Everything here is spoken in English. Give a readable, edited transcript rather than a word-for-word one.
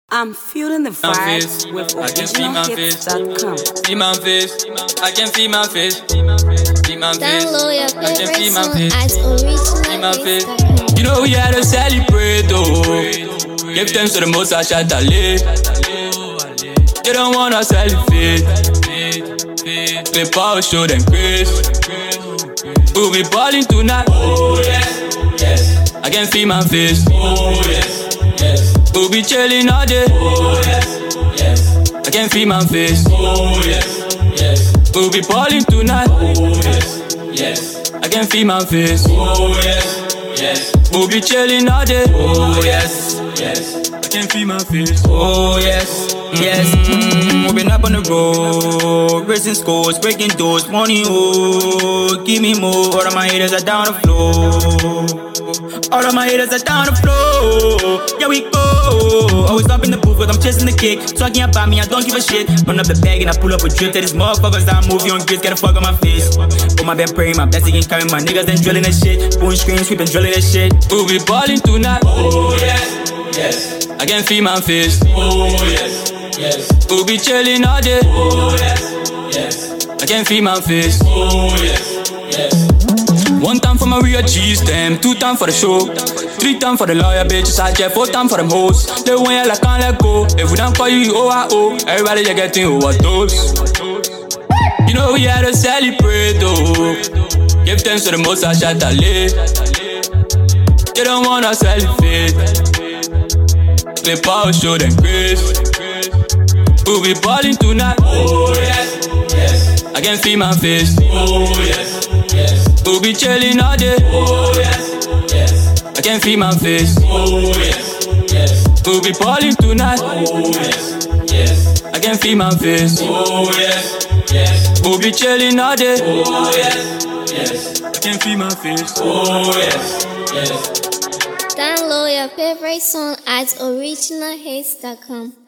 I'm feeling the vibes with originalhits.com. See my face, I can feel my face. See my face, I can feel my face. See my face. You know we had to celebrate, oh. Give thanks to the most I shot a live. They don't wanna celebrate. Play power, show them grace. We'll be balling tonight. Oh yes, yes. I can feel my face. Oh yes, yes. We'll be chilling all day. Oh yes, yes. I can feel my face. Oh yes, yes. We'll be balling tonight. Oh yes, yes. I can feel my face. Oh yes, yes. We'll be chilling all day. Oh yes, yes. I can feel my face. Oh yes, yes. We've been up on the road, racing scores, breaking doors, money. Oh, give me more. All of my haters are down the floor. All of my haters are down the floor. Yeah, we go. Always up in the booth, but I'm chasing the kick. Talking about me, I don't give a shit. Run up the bag and I pull up a drip to these motherfuckers. I move you on grits, get a fuck on my face. Put my bed praying, my blessing ain't coming. My niggas then drilling that shit. Boom screen, sweeping, drilling that shit. We'll be balling tonight. Oh yes, yes. I can feel my face. Oh yes, yes. We'll be chilling all day. Oh yes, yes. I can feel my face. Oh yes, yes. One time for my real G's, them. 2 times for the show. 3 times for the lawyer bitches I jet. 4 times for them hoes. They want you like can't let go. If we don't call you OIO, everybody just getting overdose. You know we had to celebrate, oh. Give thanks to the most I shot a live. They don't wanna celebrate. Play power, show them grace. We'll be balling tonight. Oh yes, yes. I can feel my face. Oh yes, yes. We'll be chilling all day. Oh yes, yes. I can feel my face. Oh yes, yes. We'll be balling tonight. Oh yes, yes. I can feel my face. Oh yes, yes. We'll be chilling all day. Oh yes, yes. I can feel my face. Oh yes, yes. Download your favorite song at originalhits.com.